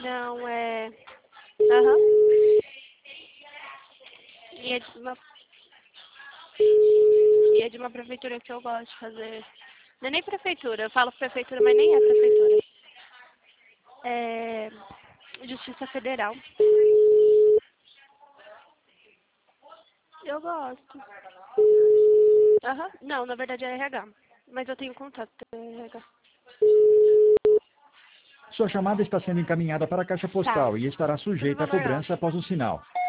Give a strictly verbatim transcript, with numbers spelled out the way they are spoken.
Não, é... Aham. E é de uma... E é de uma prefeitura que eu gosto de fazer. Não é nem prefeitura, eu falo prefeitura, mas nem é prefeitura. É... Justiça Federal. Eu gosto. Aham. Não, na verdade é R H. Mas eu tenho contato com R H. Sua chamada está sendo encaminhada para a caixa Tá. postal e estará Tudo sujeita no a valor cobrança alto. após o sinal.